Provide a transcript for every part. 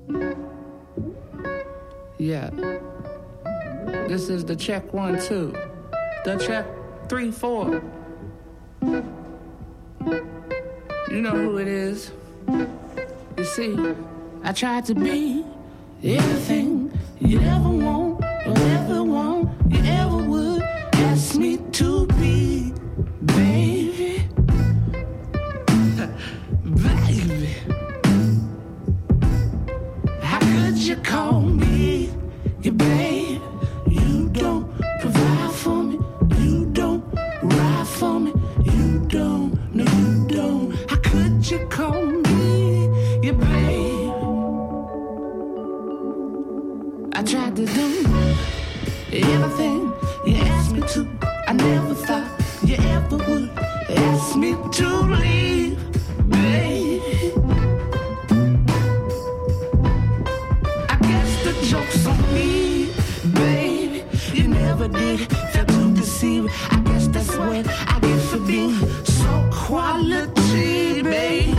Yeah. This is the check 1, 2. The check 3, 4. You know who it is. You see, I tried to be everything you ever want, or ever want, you ever would ask me to be, baby. Baby. How could you call me your babe? You don't provide for me, you don't ride for me, you don't, no you don't. How could you call me your babe? I tried to do everything you asked me to. I never thought you ever would ask me to leave, baby. I guess the joke's on me, baby. You never did fail to deceive. I guess that's what I get for being so quality, baby.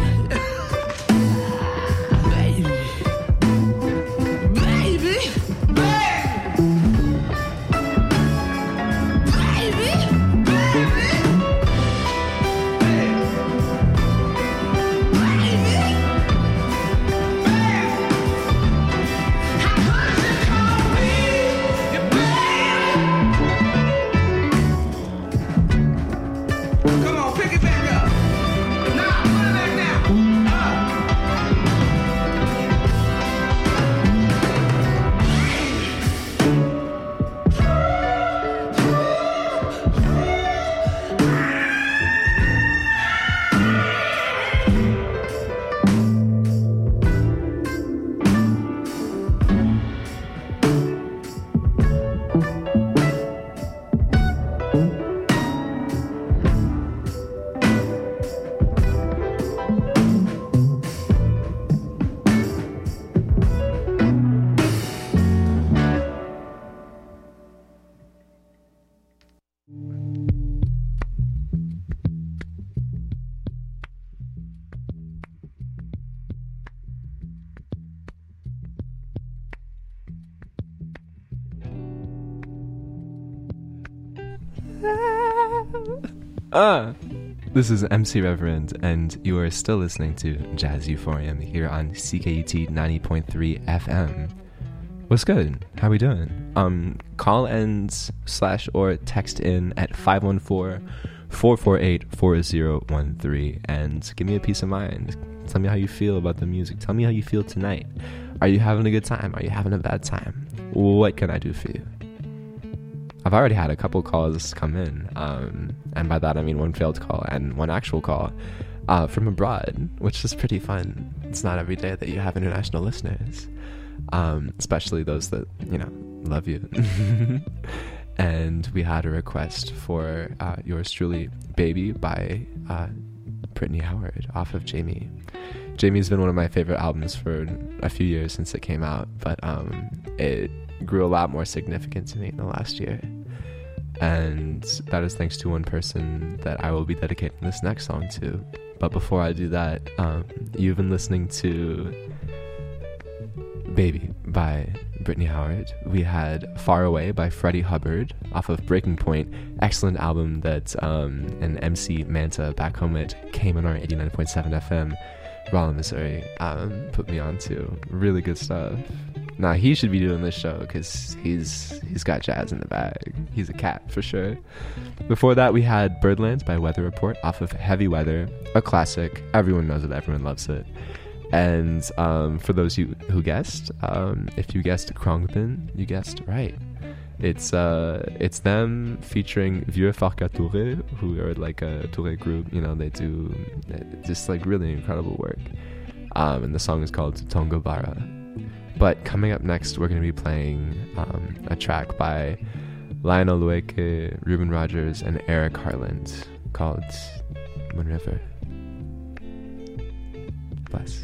This is MC Reverend, and you are still listening to Jazz Euphorium here on CKUT 90.3 FM. What's good? How we doing? Call ends / or text in at 514-448-4013 and give me a peace of mind. Tell me how you feel about the music. Tell me how you feel tonight. Are you having a good time? Are you having a bad time? What can I do for you? I've already had a couple calls come in, and by that I mean one failed call and one actual call from abroad, which is pretty fun. It's not every day that you have international listeners, especially those that, you know, love you. And we had a request for Yours Truly, Baby by Brittany Howard off of Jamie. Jamie's been one of my favorite albums for a few years since it came out, but it grew a lot more significant to me in the last year, and that is thanks to one person that I will be dedicating this next song to. But before I do that, you've been listening to Baby by Brittany Howard. We had Far Away by Freddie Hubbard off of Breaking Point, excellent album that an MC Manta back home at KMNR 89.7 FM, Rollin, Missouri, put me on to. Really good stuff. Nah, he should be doing this show because he's got jazz in the bag. He's a cat for sure. Before that, we had Birdland by Weather Report off of Heavy Weather, a classic. Everyone knows it. Everyone loves it. And for those who guessed, if you guessed Khruangbin, you guessed right. It's them featuring Vieux Farka Touré, who are like a Touré group. You know, they do just like really incredible work. And the song is called Tongobara. But coming up next, we're going to be playing a track by Lionel Lueke, Ruben Rogers, and Eric Harland called Moon River. Bless.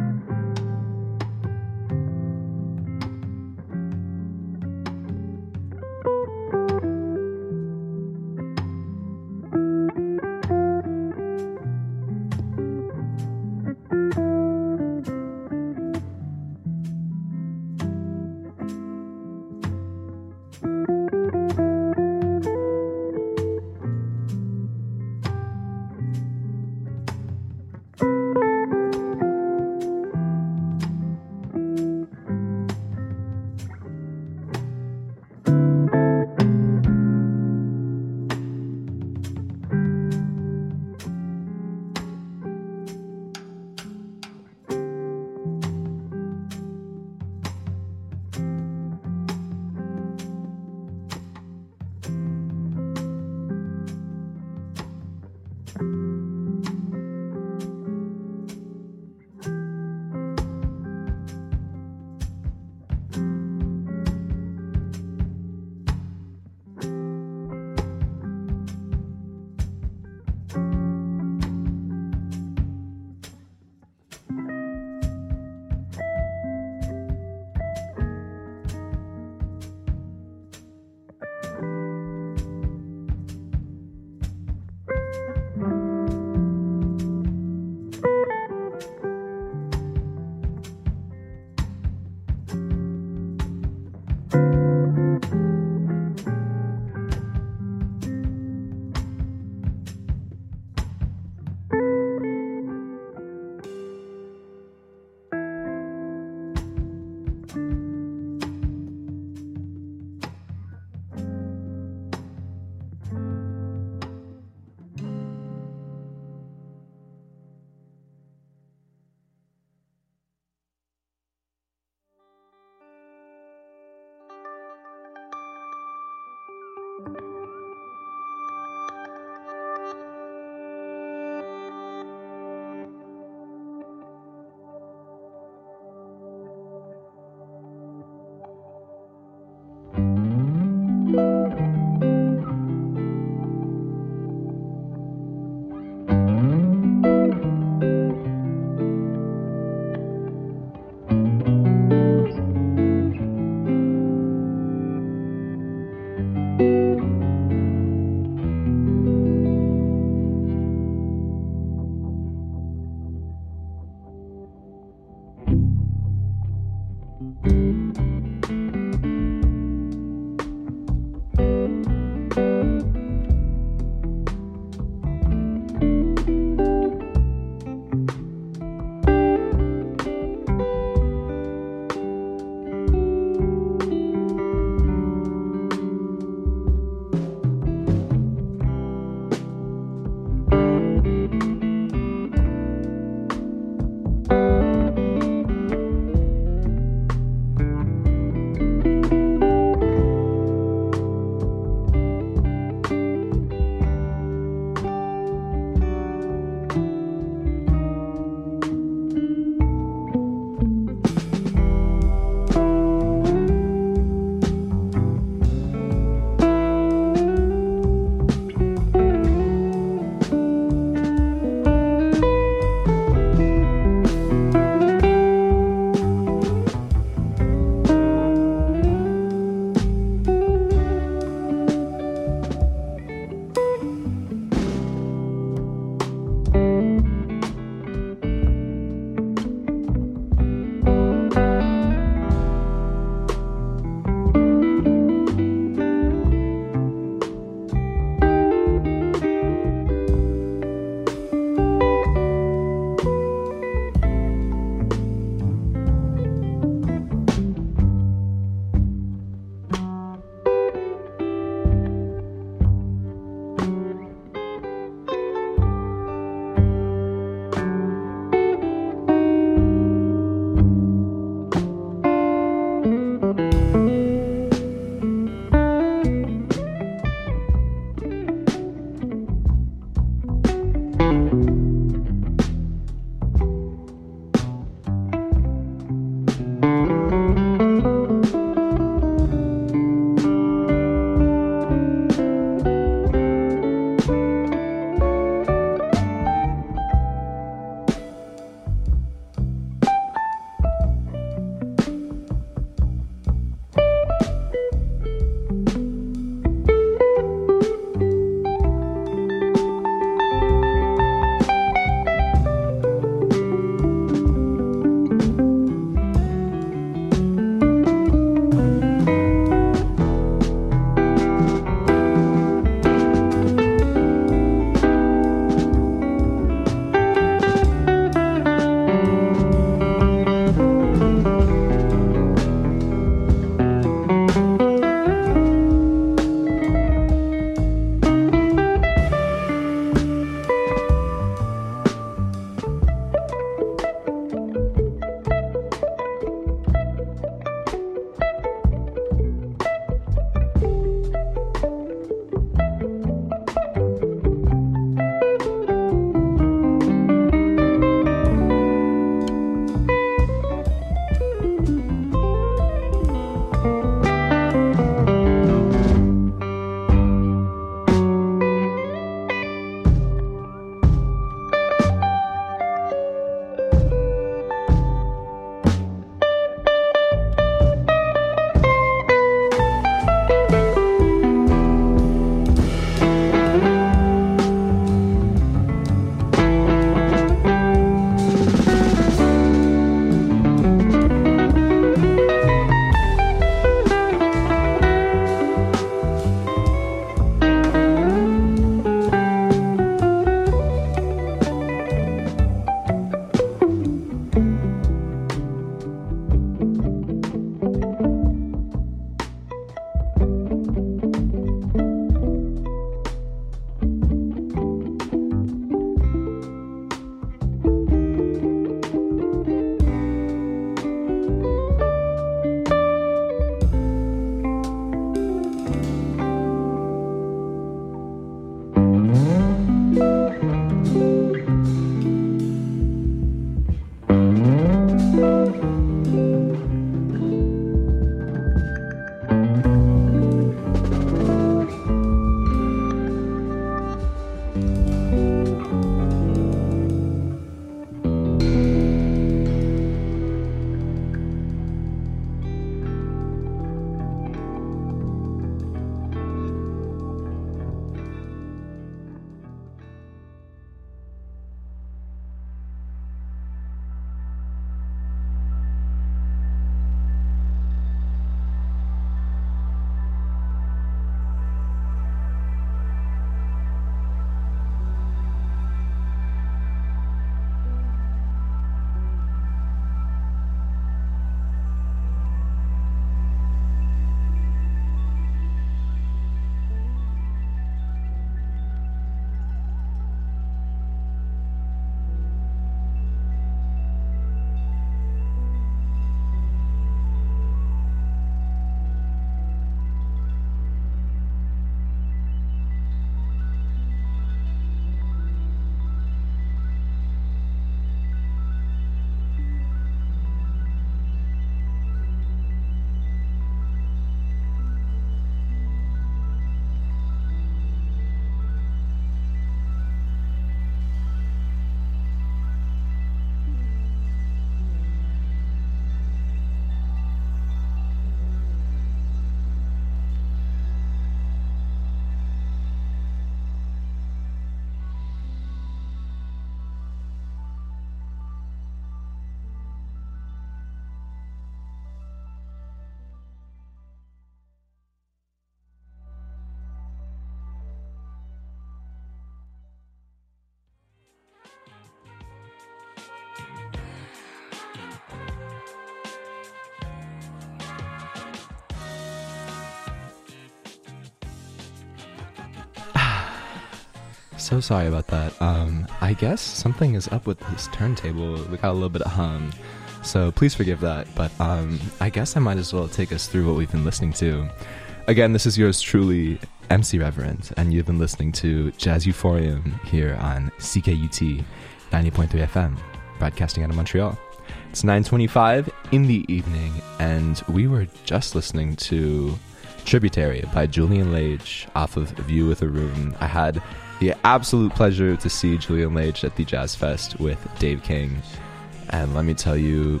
So sorry about that. I guess something is up with this turntable. We got a little bit of hum, so please forgive that. But I guess I might as well take us through what we've been listening to. Again, this is yours truly, MC Reverend, and you've been listening to Jazz Euphorium here on CKUT 90.3 FM, broadcasting out of Montreal. It's 9:25 in the evening, and we were just listening to Tributary by Julian Lage off of View with a Room. I had the absolute pleasure to see Julian Lage at the Jazz Fest with Dave King, and let me tell you,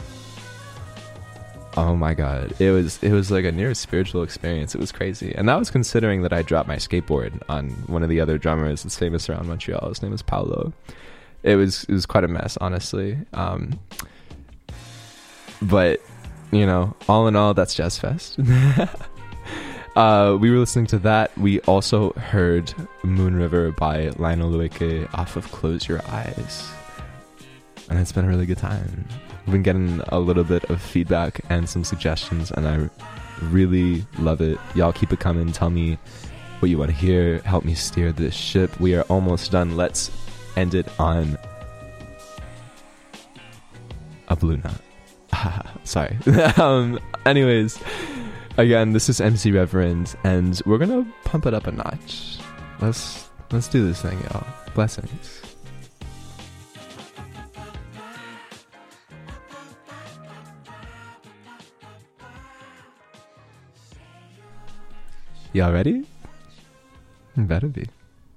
oh my god, it was like a near spiritual experience. It was crazy, and that was considering that I dropped my skateboard on one of the other drummers that's famous around Montreal. His name is Paolo. It was quite a mess, honestly. But you know, all in all, that's Jazz Fest. We were listening to that. We also heard Moon River by Lionel Lueke off of Close Your Eyes, and it's been a really good time. We've been getting a little bit of feedback and some suggestions, and I really love it. Y'all keep it coming. Tell me what you want to hear. Help me steer this ship. We are almost done. Let's end it on a blue note. Sorry. Anyways, again, this is MC Reverend, and we're gonna pump it up a notch. Let's do this thing, y'all. Blessings. Y'all ready? Better be.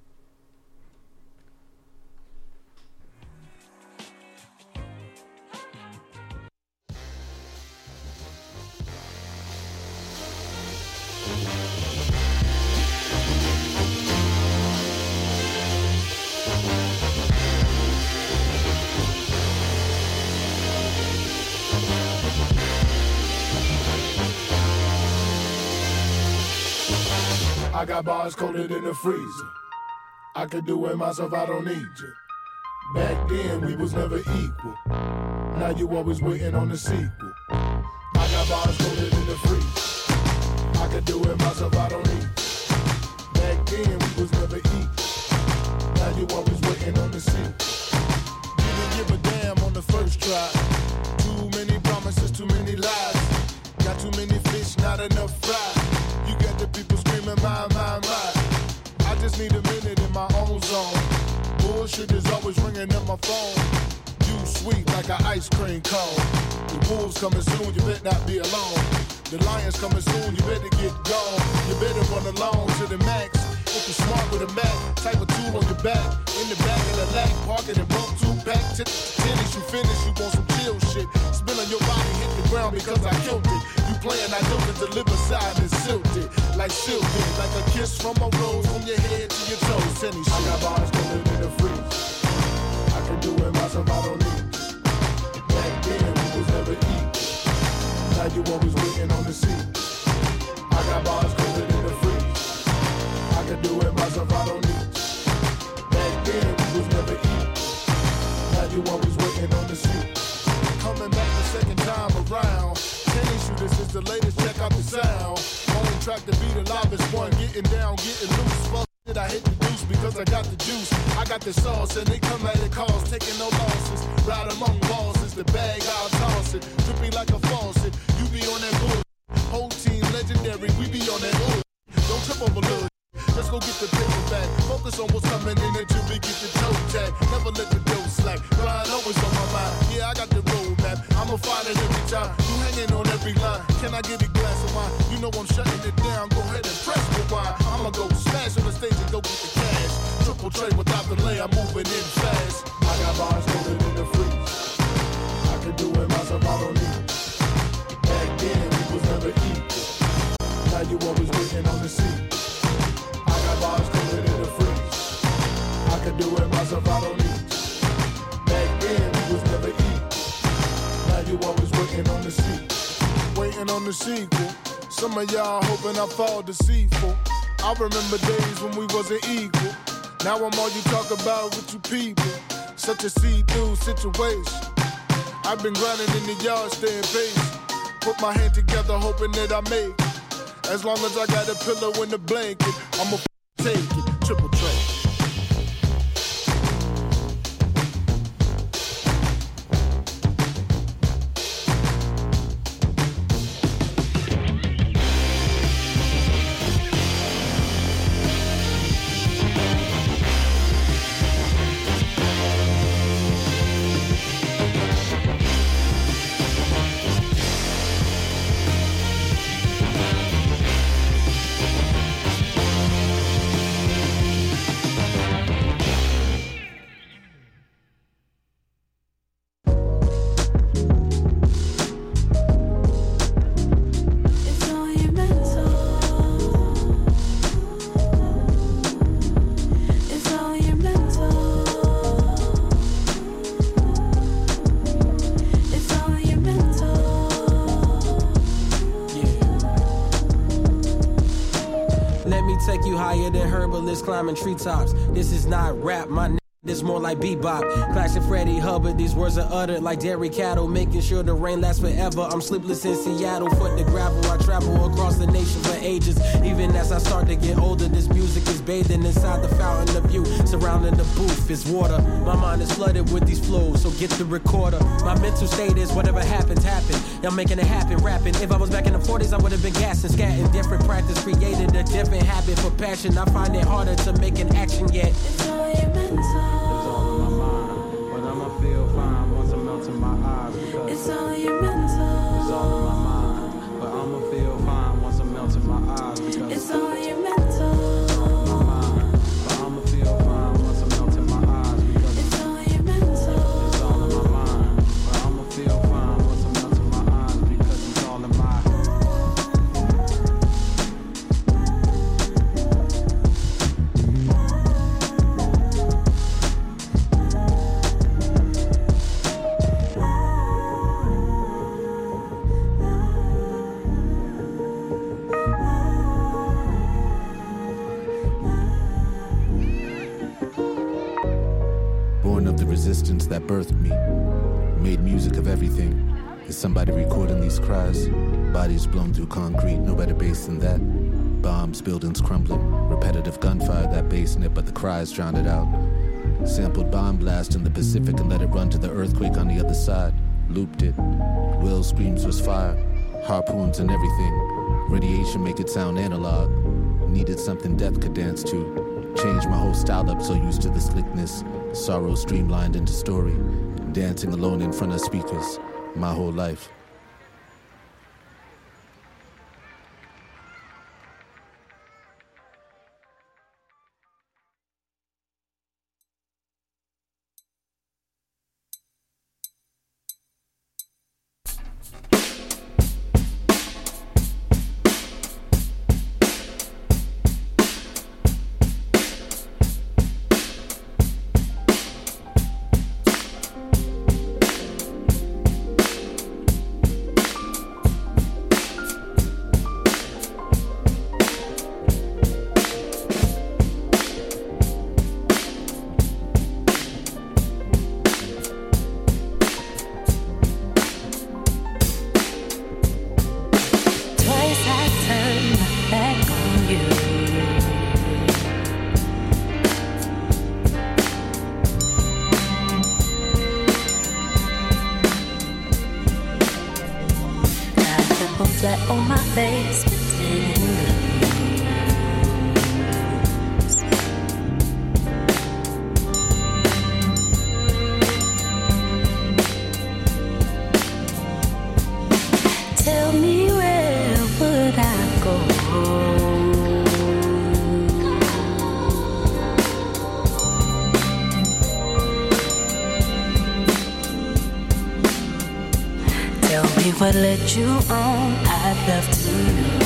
I got bars coated in the freezer. I could do it myself, I don't need you. Back then we was never equal. Now you always waiting on the sequel. I got bars coated in the freezer. I could do it myself, I don't need you. Back then we was never equal. Now you always waiting on the sequel. Didn't give a damn on the first try. Too many promises, too many lies. Got too many fish, not enough fries. You got the people screaming, my. I just need a minute in my own zone. Bullshit is always ringing in my phone. You sweet like an ice cream cone. The wolves coming soon, you better not be alone. The lions coming soon, you better get gone. You better run along to the max. If you're smart with a Mac, type a tool on your back. In the back of the lack, park it and bump two back. Finish, you want some chill shit. Spin on your body, hit the ground because I killed it. You playing, I know to deliver side and silked it. Like silky, like a kiss from a rose, from your head to your toes. Tenny shit. I got bars going in the freeze. I can do it myself, I don't need it. Back then, we was never equal. Now you always waiting on the seat. I got bars going in the freeze. I can do it myself, I don't need it. Back then, we was never equal. Now you always waiting on the seat. Coming back the second time around. Tenny shoot, this is the latest, check out the sound. On track to be the livest one, getting down, getting loose. Fuck it, I hit the deuce because I got the juice. I got the sauce and they come at it calls, taking no losses. Ride among bosses, the bag I'll toss it. Dripping like a faucet, you be on that bull. Whole team legendary, we be on that bull. Don't trip over little. Let's go get the paper back. Focus on what's coming in until we get the toe tag. Never let the dough slack. Grind always on my mind. Yeah, I got the roadmap. I'ma find it every time. You hanging on every line. Can I get a glass of wine? You know I'm shutting it down. Go ahead and press the wine. I'ma go smash on the stage and go get the cash. Triple trade without delay. I'm moving in fast. I got bars going in the freeze. I can do it myself. I don't need it. Back then we was never equal. Now you always waiting on the seat. Bars coming in the freeze. I could do it myself, I don't need it. Back then, we was never equal. Now you always waiting on the sequel. Waiting on the sequel. Some of y'all hoping I fall deceitful. I remember days when we wasn't equal. Now I'm all you talk about with you people. Such a see-through situation. I've been grinding in the yard, staying patient. Put my hand together, hoping that I make it. As long as I got a pillow and a blanket, I'ma take it, triple trade. take you higher than herbalists climbing treetops. This is not rap, my it's more like bebop. Classic Freddie Hubbard, these words are uttered like dairy cattle, making sure the rain lasts forever. I'm sleepless in Seattle, foot the gravel. I travel across the nation for ages. Even as I start to get older, this music is bathing inside the fountain of you. Surrounding the booth is water. My mind is flooded with these flows, so get the recorder. My mental state is whatever happens, happen. I'm making it happen, rapping. If I was back in the 40s, I would have been gassing, scatting. Different practice created a different habit for passion. I find it harder to make an action yet. It's all your mental. It's all your mental. It's all in my mind, but I'ma feel fine once I'm melting my eyes. Because it's all your mental. It's all in my mind, but I'ma feel fine once I'm melting my eyes. Because it's all your mental. It's all in my mind, but I'ma feel fine once I'm melting my eyes. Because it's all in my resistance that birthed me, made music of everything. Is somebody recording these cries? Bodies blown through concrete, no better bass than that. Bombs, buildings crumbling, repetitive gunfire that bass in it, but the cries drowned it out. Sampled bomb blast in the Pacific and let it run to the earthquake on the other side. Looped it. Will screams was fire, harpoons and everything. Radiation make it sound analog. Needed something death could dance to. Changed my whole style up, so used to the slickness. Sorrow streamlined into story, dancing alone in front of speakers, my whole life. Flat on my face, tell me where would I go? Tell me what led you on, I'd love to know.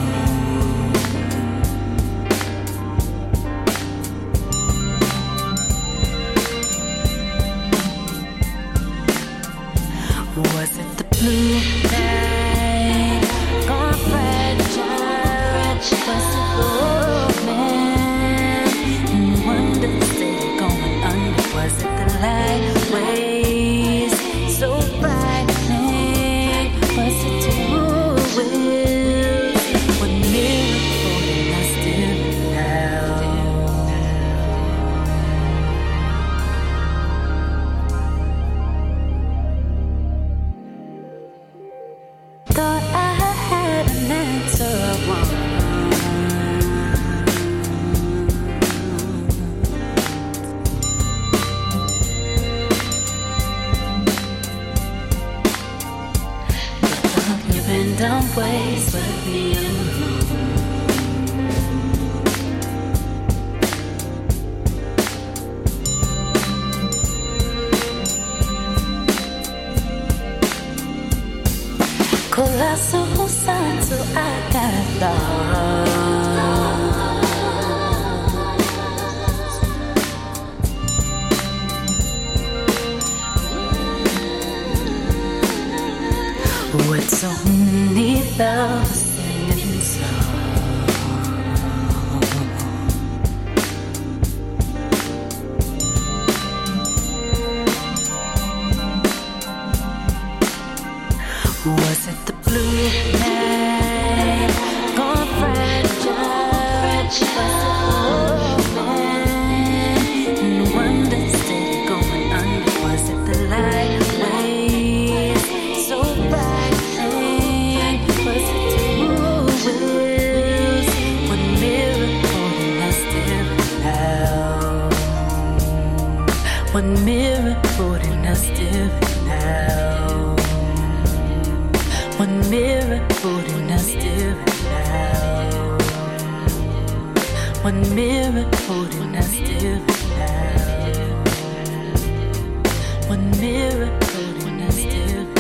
Was it the blue night, gone fragile? Was it the man in the wonder state going under? Was it the light waves so frightening? Was it two wills? What miracle did I still have? Thought I had an answer once. You've been down ways with me alone. Colossal sun, so I got lost. With so many lovers singing songs. One mirror holding us still now. One mirror holding us still now.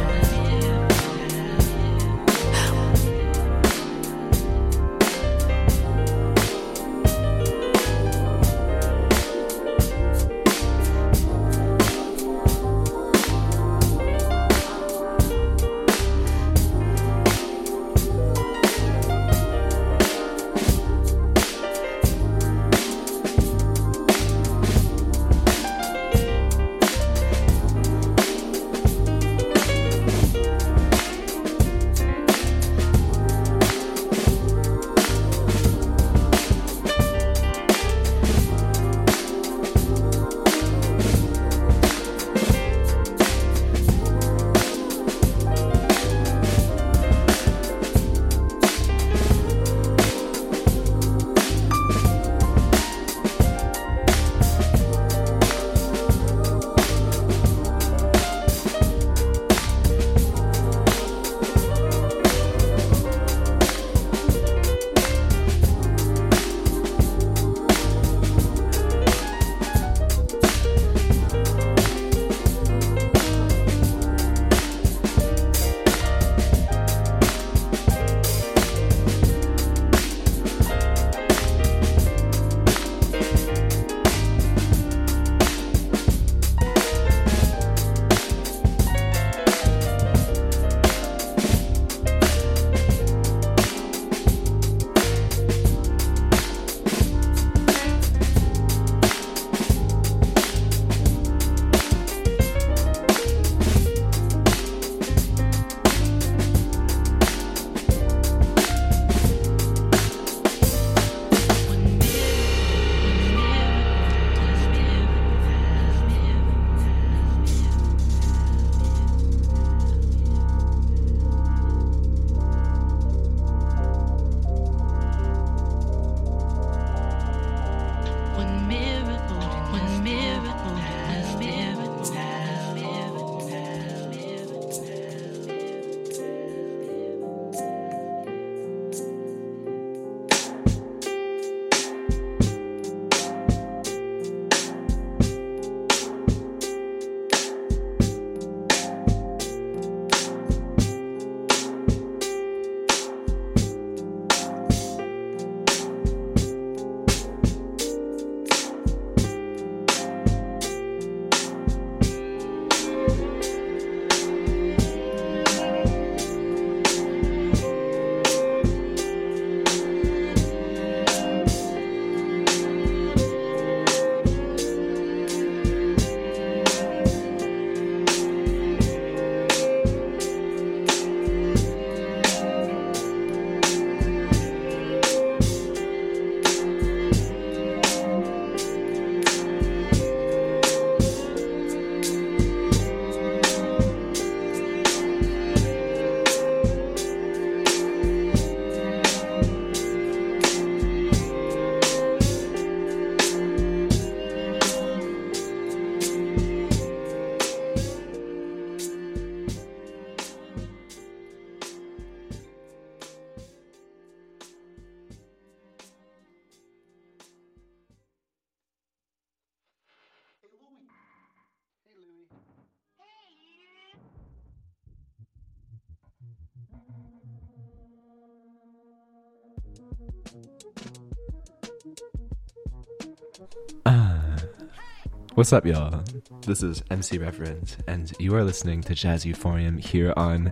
What's up, y'all? This is MC Reverend, and you are listening to Jazz Euphorium here on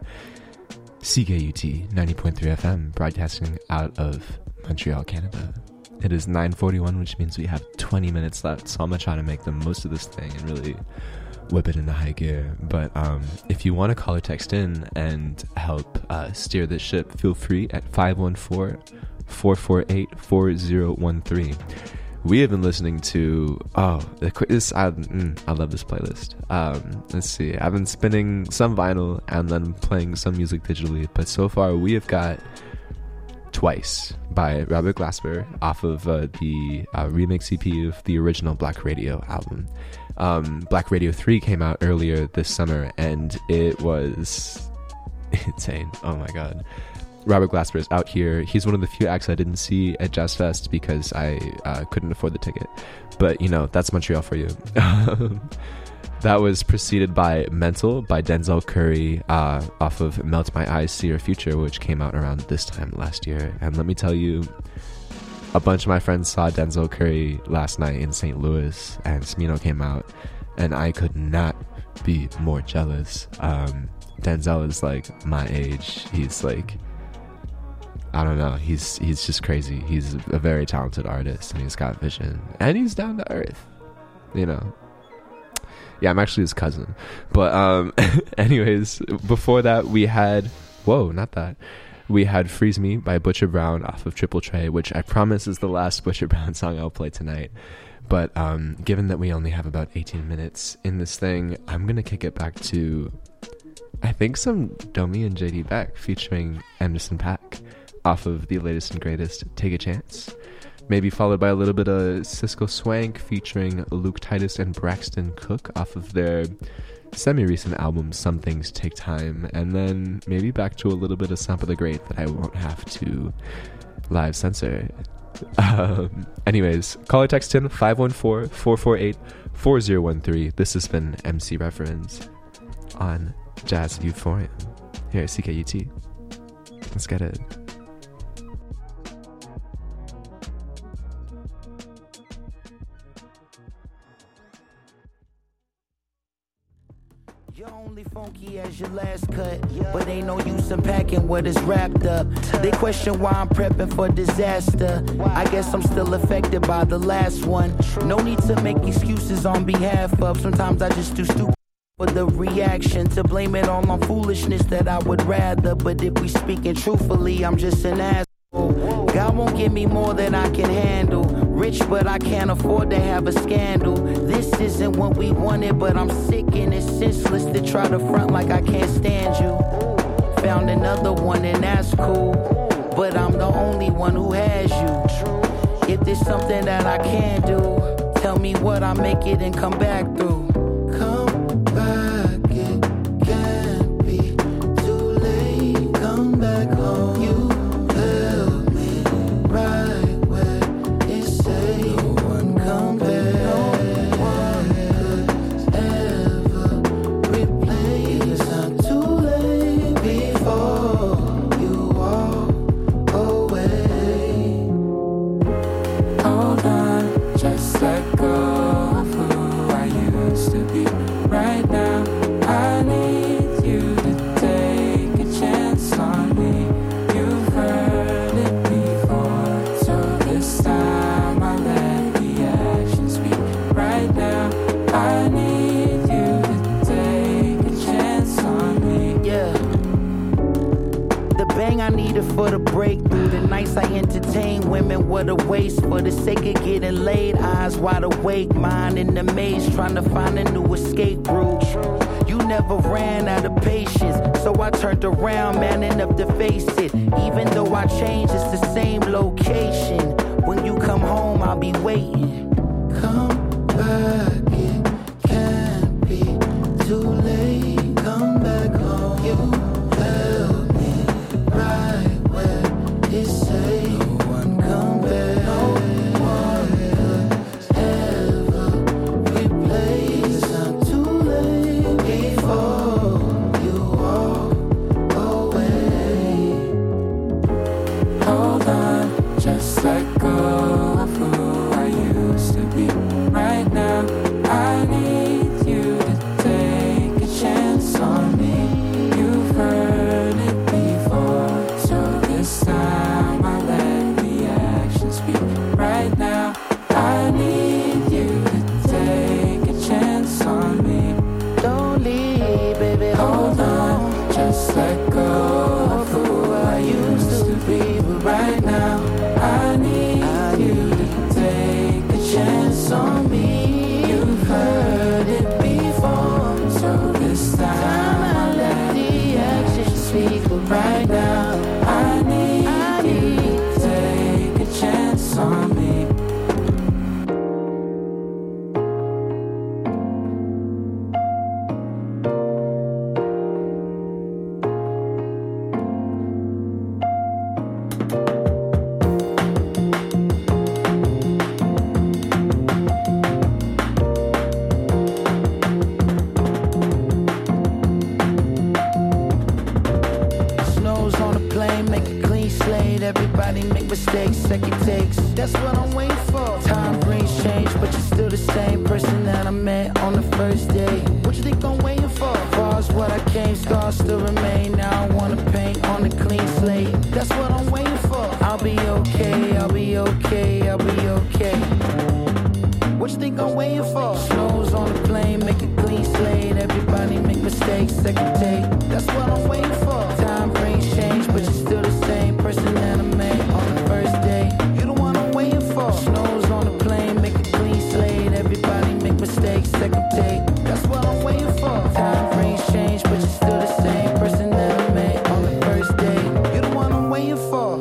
CKUT 90.3 FM, broadcasting out of Montreal, Canada. It is 9:41, which means we have 20 minutes left, so I'm gonna try to make the most of this thing and really whip it into high gear. But if you want to call or text in and help steer this ship, feel free at 514-448-4013. We have been listening to I love this playlist. Let's see, I've been spinning some vinyl and then playing some music digitally, but so far we have got Twice by Robert Glasper off of the remix EP of the original Black Radio album. Black Radio 3 came out earlier this summer and it was insane. Oh my god. Robert Glasper is out here. He's one of the few acts I didn't see at Jazz Fest because I couldn't afford the ticket. But, you know, that's Montreal for you. That was preceded by Mental by Denzel Curry off of Melt My Eyes, See Your Future, which came out around this time last year. And let me tell you, a bunch of my friends saw Denzel Curry last night in St. Louis, and Smino came out, and I could not be more jealous. Denzel is like my age. He's like, I don't know, he's just crazy. He's a very talented artist, and he's got vision, and he's down to earth, you know. Yeah, I'm actually his cousin. But anyways, before that we had we had Freeze Me by Butcher Brown off of Triple Trey, which I promise is the last Butcher Brown song I'll play tonight. But given that we only have about 18 minutes in this thing, I'm gonna kick it back to, I think, some Domi and JD Beck featuring Anderson .Paak off of the latest and greatest Take a Chance. Maybe followed by a little bit of Cisco Swank featuring Luke Titus and Braxton Cook off of their semi-recent album Some Things Take Time. And then maybe back to a little bit of Sampa the Great that I won't have to live censor. Anyways, call or text in 514-448-4013. This has been MC Reference on Jazz Euphorium here at CKUT. Let's get it. You're only funky as your last cut, but ain't no use in packing what is wrapped up. They question why I'm prepping for disaster. I guess I'm still affected by the last one. No need to make excuses on behalf of. Sometimes I just do stupid for the reaction. To blame it all on foolishness that I would rather. But if we speaking truthfully, I'm just an asshole. God won't give me more than I can handle. Rich, but I can't afford to have a scandal. This isn't what we wanted, but I'm sick and it's senseless to try to front like I can't stand you. Found another one and that's cool, but I'm the only one who has you. If there's something that I can do, tell me what, I'll make it and come back through. Come back, it can't be too late. Come back home. You held me right where it's safe. No one come back. No one could ever replace. It's not too late before you walk away. Hold on, just let go of who I used to be. Right now, I need you to take a chance on me. You've heard it before, so this time I'll let the action speak. Right now, I need you to take a chance on me. Yeah. The bang I needed for the breakthrough. The nights I entertain women, what a waste. For the sake of getting laid, eyes wide awake, mind in the maze, trying to find a new escape route. You never ran out of patience, so I turned around, man enough to face it. Even though I changed, it's the same location. When you come home, I'll be waiting. Come back, it can't be too late. Come back home. You held me right where it's safe. No one come back. No one could ever replace. It's not too late before you walk away. Hold on, just let go of who I used to be. Right now, I need you to take a chance on me. You've heard it before, so this time I'll let the action speak. Right now, I need you to take a chance on me. Don't leave, baby, hold on. Just let go of who I used to be. But right now, I need takes. That's what I'm waiting for. Time brings change, but you're still the same person that I met on the first day. What you think I'm waiting for? Far as what I came, scars still remain. Now I wanna paint on a clean slate. That's what I'm waiting for. I'll be okay, I'll be okay, I'll be okay. What you think I'm waiting for? Snows on the plane, make a clean slate. Everybody make mistakes, second take. That's what I'm waiting for. Time brings change, but you're still the same person that I met on the first day. You the one I'm waiting for. Snows on the plane, make a clean slate. Everybody make mistakes, second take. That's what I'm waiting for. Time brings change, but you're still the same person that I met on the first day. You the one I'm waiting for.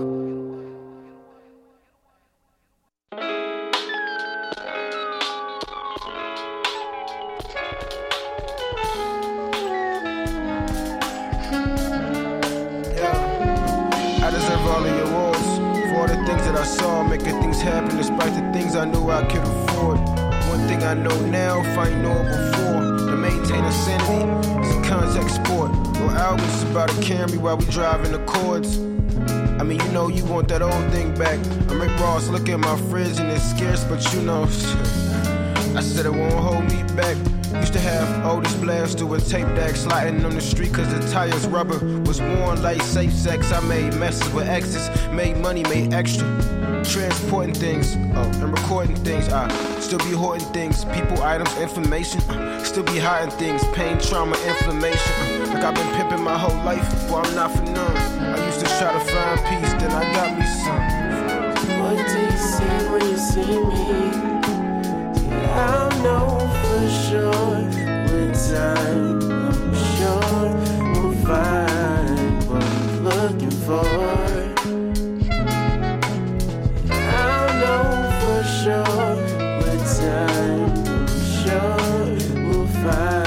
I saw making things happen despite the things I knew I could afford. One thing I know now, if I ain't know it before, to maintain a sanity is a contact sport. Your albums about a Camry while we driving the chords. I mean, you know you want that old thing back. I'm Rick Ross, look at my fridge and it's scarce, but you know, I said it won't hold me back. Used to have Otis blast to a tape deck, sliding on the street cause the tires rubber was worn like safe sex. I made messes with exes, made money, made extra. Transporting things, and recording things. I still be hoarding things, people, items, information. Still be hiding things, pain, trauma, inflammation. Like I've been pimping my whole life, well I'm not for none. I used to try to find peace, then I got me some. What do you see when you see me? I'll know for sure with time. I'm sure we'll find what I'm looking for. I'll know for sure with time. I'm sure we'll find.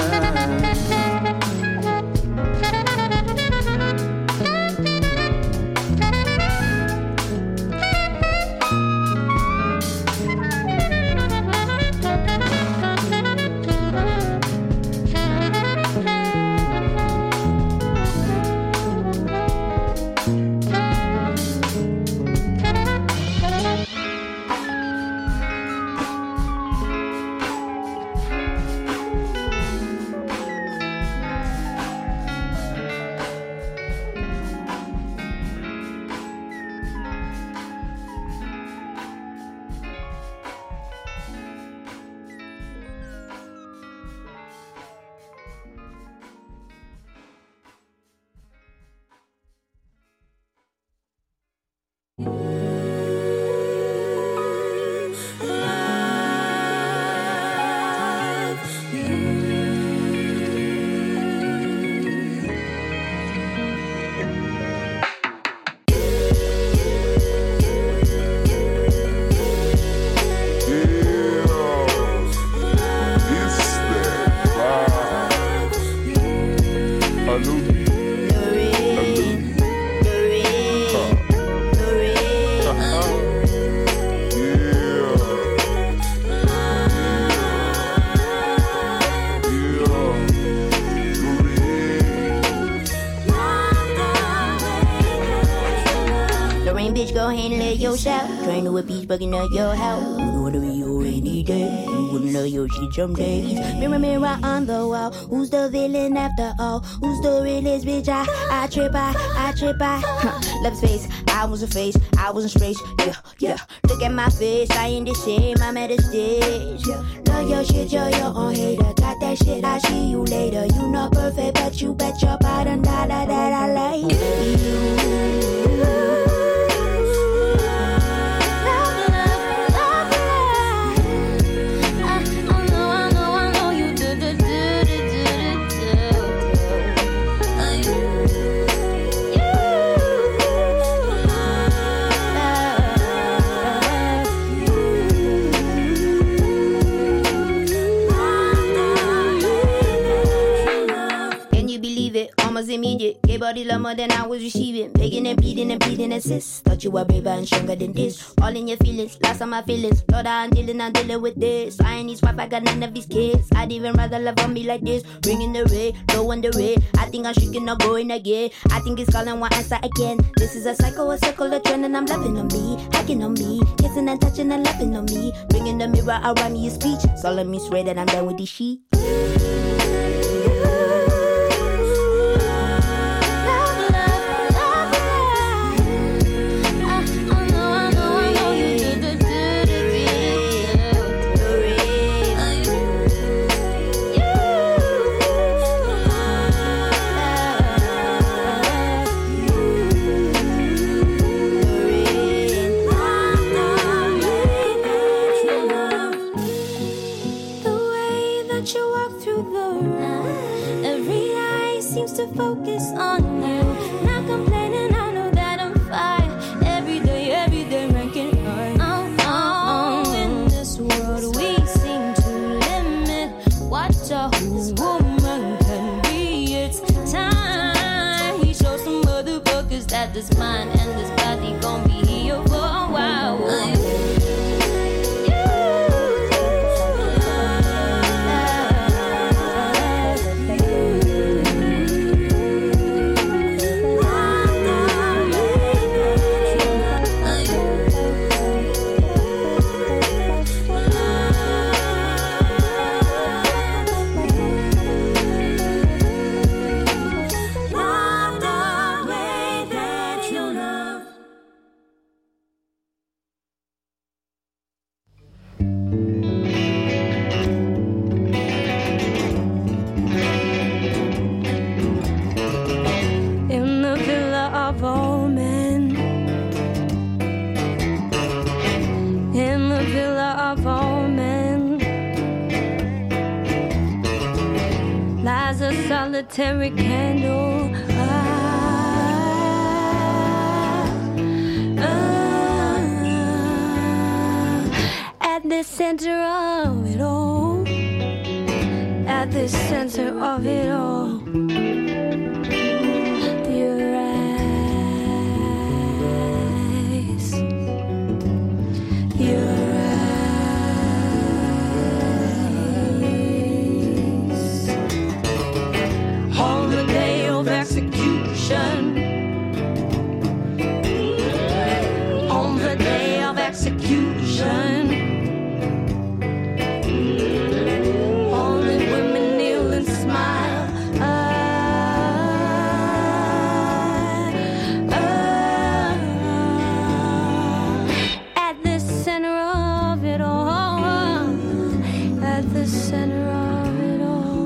Trying to a piece bugging at your house. You wanna be your rainy day. You wouldn't know your shit some days. Mirror, mirror on the wall. Who's the villain after all? Who's the realest bitch? I trip. Love his face. I wasn't face. I wasn't straight. Yeah. Look at my face. I ain't the same. I'm at a stage. Love your shit. You're your own hater. Got that shit. I'll see you later. You not perfect, but you bet your bottom dollar that I like you. Immediate, gave body love more than I was receiving. Begging and pleading assist. Thought you were braver and stronger than this. All in your feelings, lost on my feelings. Lord, I'm dealing with this. I ain't his wife, I got none of his kids. I'd even rather love on me like this. Bringing the red, low on the red. I think I'm shaking, not going again. I think it's calling, one answer again. This is a cycle, a circle, a trend, and I'm loving on me. Hacking on me, kissing and touching and laughing on me. Bringing the mirror around me, your speech. Solemn me swear that I'm done with this shit. Focus on you, not complaining. I know that I'm fine. Every day, ranking high. In this world, we seem to limit what a woman can be. It's time he shows some motherfuckers that this mind and this body gon' be here for a while. Solitary candle. At the center of it all. At the center of it all. Your eyes. Your execution. On the day of execution, only women kneel and smile. At the center of it all. At the center of it all.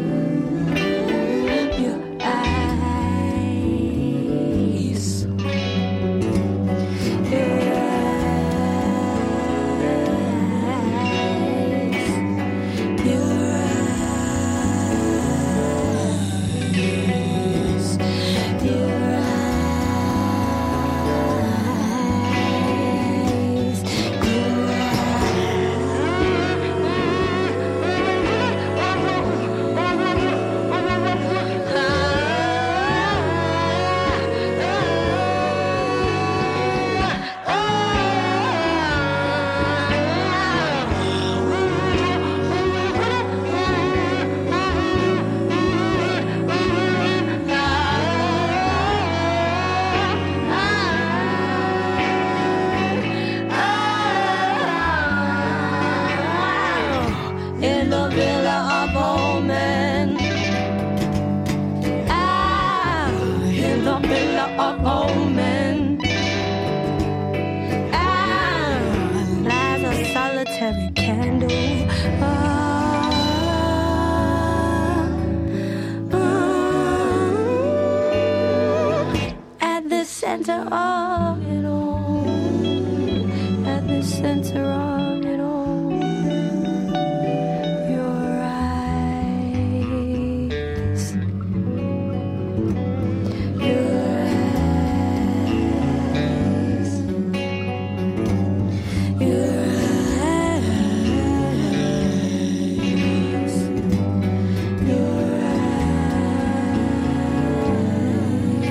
Center of it all. At the center of it all. Your eyes. Your eyes. Your eyes. Your eyes.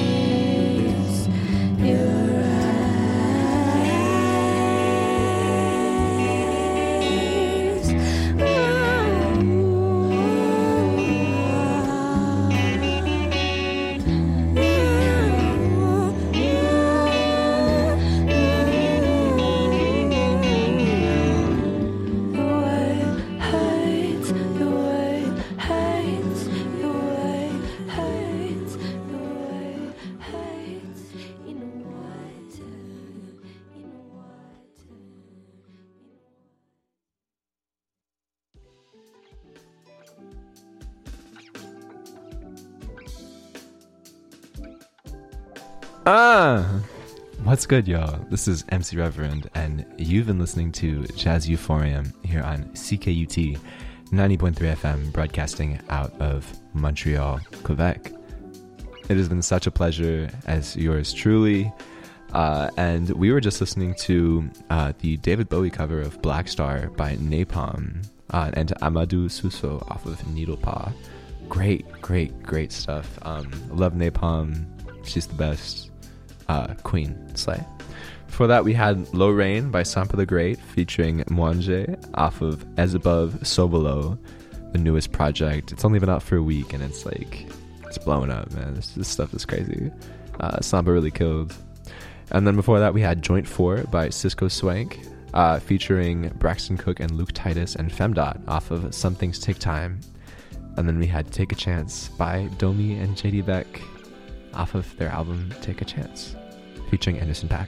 What's good, y'all? This is MC Reverend, and you've been listening to Jazz Euphorium here on CKUT 90.3 FM, broadcasting out of Montreal, Quebec. It has been such a pleasure as yours truly. And we were just listening to the David Bowie cover of Black Star by Napalm and Amadou Suso off of Needle Paw. Great stuff. Love Napalm. She's the best. Queen Slay. Before that, we had Low Rain by Sampa the Great featuring Mwanje off of As Above, So Below, the newest project. It's only been out for a week and it's blowing up, man. This stuff is crazy. Sampa really killed. And then before that, we had Joint 4 by Cisco Swank featuring Braxton Cook and Luke Titus and Femdot off of Some Things Take Time. And then we had Take a Chance by Domi and JD Beck off of their album Take a Chance featuring Anderson .Paak.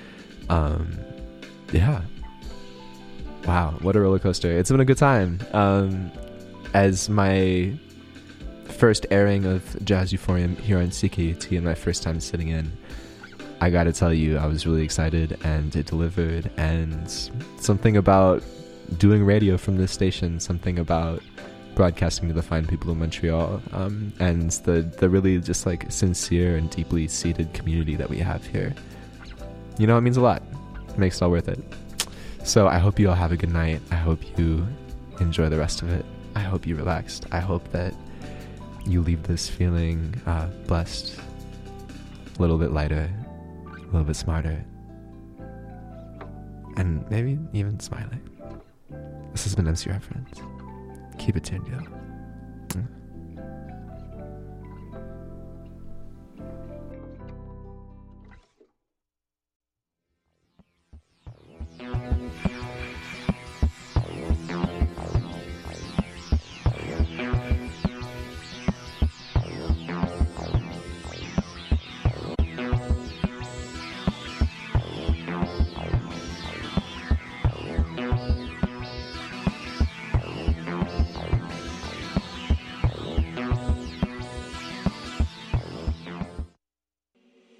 Yeah. Wow, what a roller coaster. It's been a good time. As my first airing of Jazz Euphorium here on CKUT and my first time sitting in, I gotta tell you, I was really excited and it delivered, and something about doing radio from this station, something about broadcasting to the fine people of Montreal, and the really just sincere and deeply seated community that we have here. You know, it means a lot. It makes it all worth it. So I hope you all have a good night. I hope you enjoy the rest of it. I hope you relaxed. I hope that you leave this feeling blessed, a little bit lighter, a little bit smarter, and maybe even smiling. This has been MC Reference. Keep it tuned, yo.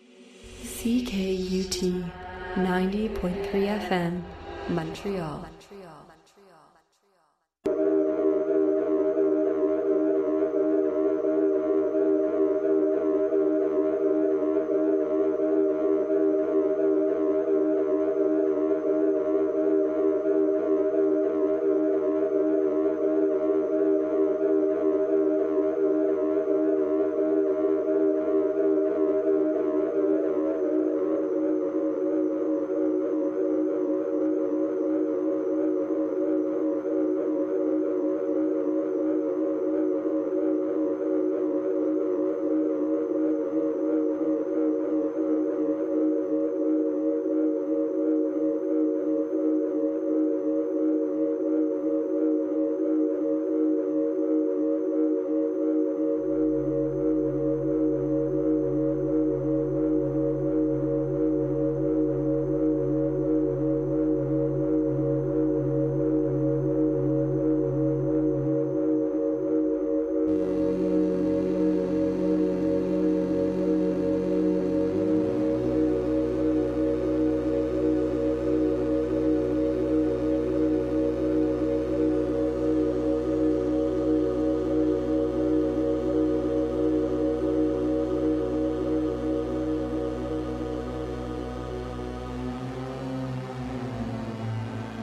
CKUT 90.3 FM, Montreal.